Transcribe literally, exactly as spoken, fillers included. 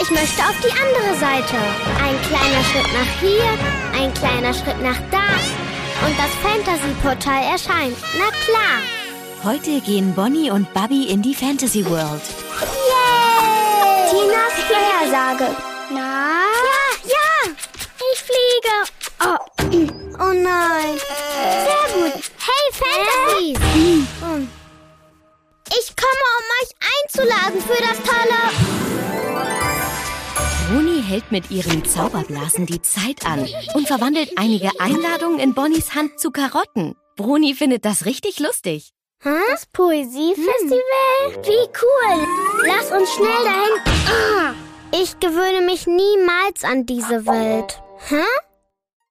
Ich möchte auf die andere Seite. Ein kleiner Schritt nach hier, ein kleiner Schritt nach da. Und das Fantasy-Portal erscheint. Na klar. Heute gehen Bonnie und Bubby in die Fantasy World. Yay! Tinas Vorhersage. Na? Ja, ja. Ich fliege. Oh, oh nein. Sehr gut. Hey, Fantasies. Äh? Ich komme, um euch einzuladen für das tolle... Bruni hält mit ihren Zauberblasen die Zeit an und verwandelt einige Einladungen in Bonnies Hand zu Karotten. Bruni findet das richtig lustig. Hm? Das Poesiefestival? Hm. Wie cool. Lass uns schnell dahin. Ich gewöhne mich niemals an diese Welt. Hä?